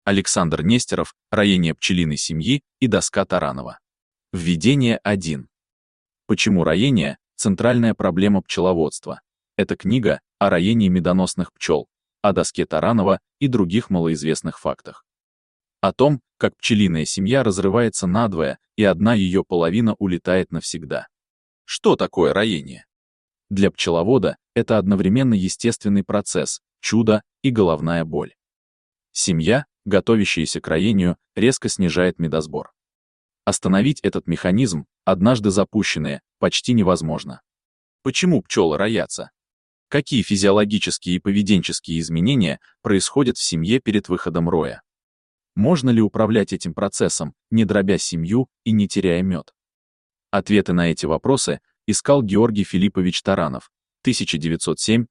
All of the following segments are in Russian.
Александр Нестеров, роение пчелиной семьи и доска Таранова. Введение 1. Почему роение – центральная проблема пчеловодства? Это книга о роении медоносных пчел, о доске Таранова и других малоизвестных фактах. О том, как пчелиная семья разрывается надвое, и одна ее половина улетает навсегда. Что такое роение? Для пчеловода это одновременно естественный процесс, чудо и головная боль. Семья, готовящаяся к роению, резко снижает медосбор. Остановить этот механизм, однажды запущенный, почти невозможно. Почему пчелы роятся? Какие физиологические и поведенческие изменения происходят в семье перед выходом роя? Можно ли управлять этим процессом, не дробя семью и не теряя мед? Ответы на эти вопросы искал Георгий Филиппович Таранов, 1907-1986,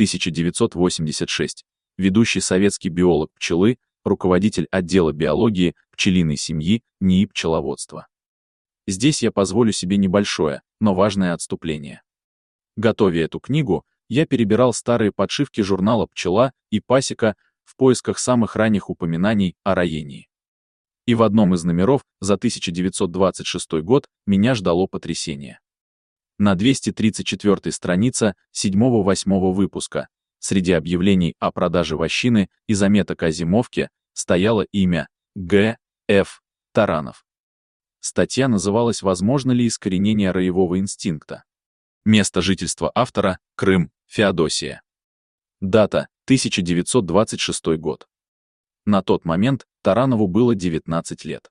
ведущий советский биолог пчелы, руководитель отдела биологии пчелиной семьи НИИ пчеловодства. Здесь я позволю себе небольшое, но важное отступление. Готовя эту книгу, я перебирал старые подшивки журнала «Пчела» и «Пасека» в поисках самых ранних упоминаний о роении. И в одном из номеров за 1926 год меня ждало потрясение. На 234-й странице 7-8 выпуска среди объявлений о продаже вощины и заметок о зимовке стояло имя Г. Ф. Таранов. Статья называлась «Возможно ли искоренение роевого инстинкта?». Место жительства автора – Крым, Феодосия. Дата – 1926 год. На тот момент Таранову было 19 лет.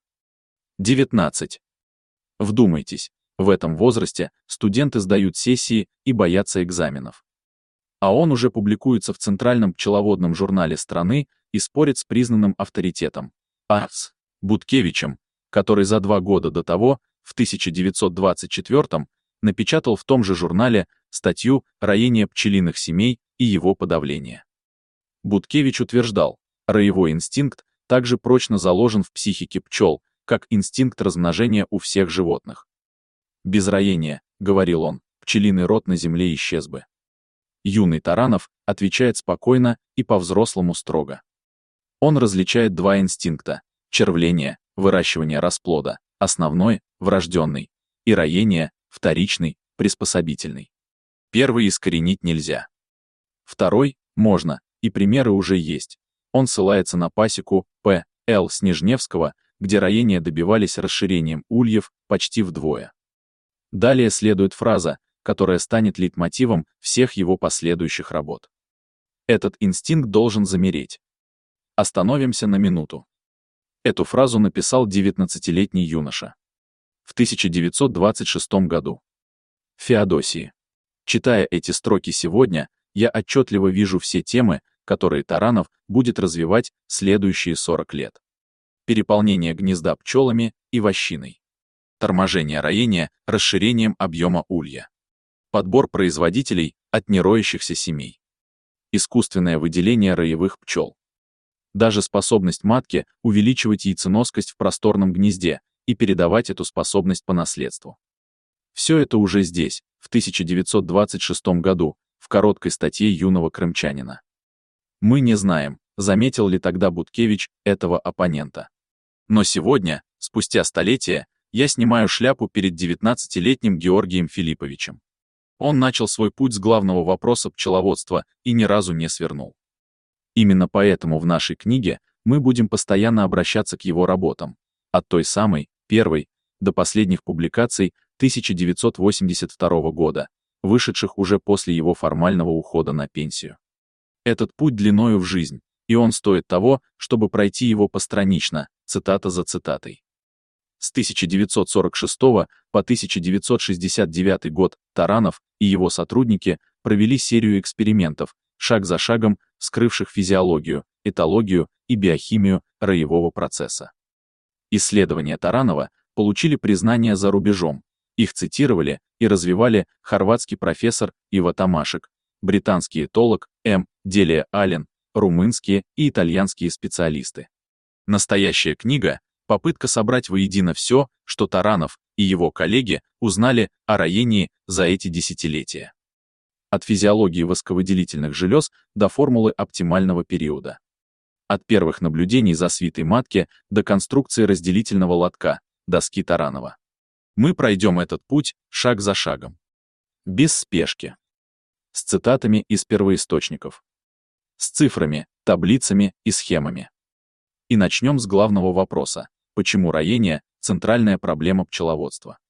19. Вдумайтесь, в этом возрасте студенты сдают сессии и боятся экзаменов. А он уже публикуется в Центральном пчеловодном журнале страны и спорит с признанным авторитетом А.С. Буткевичем, который за 2 года до того, в 1924 напечатал в том же журнале статью «Роение пчелиных семей и его подавление». Буткевич утверждал, роевой инстинкт также прочно заложен в психике пчел, как инстинкт размножения у всех животных. «Без роения, — говорил он, — пчелиный род на земле исчез бы». Юный Таранов отвечает спокойно и по-взрослому строго. Он различает 2 инстинкта – червление, выращивание расплода, основной, врожденный, и роение, вторичный, приспособительный. Первый искоренить нельзя. Второй – можно, и примеры уже есть. Он ссылается на пасеку П. Л. Снежневского, где роения добивались расширением ульев почти вдвое. Далее следует фраза, которая станет лейтмотивом всех его последующих работ. Этот инстинкт должен замереть. Остановимся на минуту. Эту фразу написал 19-летний юноша. В 1926 году. В Феодосии. Читая эти строки сегодня, я отчетливо вижу все темы, которые Таранов будет развивать следующие 40 лет. Переполнение гнезда пчелами и вощиной. Торможение роения расширением объема улья. Подбор производителей от нероящихся семей. Искусственное выделение роевых пчел. Даже способность матки увеличивать яйценоскость в просторном гнезде и передавать эту способность по наследству. Все это уже здесь, в 1926 году, в короткой статье юного крымчанина. Мы не знаем, заметил ли тогда Буткевич этого оппонента. Но сегодня, спустя столетия, я снимаю шляпу перед 19-летним Георгием Филипповичем. Он начал свой путь с главного вопроса пчеловодства и ни разу не свернул. Именно поэтому в нашей книге мы будем постоянно обращаться к его работам, от той самой, первой, до последних публикаций 1982 года, вышедших уже после его формального ухода на пенсию. Этот путь длиною в жизнь, и он стоит того, чтобы пройти его постранично, цитата за цитатой. С 1946 по 1969 год Таранов и его сотрудники провели серию экспериментов, шаг за шагом вскрывших физиологию, этологию и биохимию роевого процесса. Исследования Таранова получили признание за рубежом, их цитировали и развивали хорватский профессор Иво Томашек, британский этолог М. Делия Аллен, румынские и итальянские специалисты. Настоящая книга — попытка собрать воедино все, что Таранов и его коллеги узнали о роении за эти десятилетия. От физиологии восковыделительных желез до формулы оптимального периода. От первых наблюдений за свитой матки до конструкции разделительного лотка, доски Таранова. Мы пройдем этот путь шаг за шагом. Без спешки. С цитатами из первоисточников. С цифрами, таблицами и схемами. И начнем с главного вопроса. Почему роение – центральная проблема пчеловодства?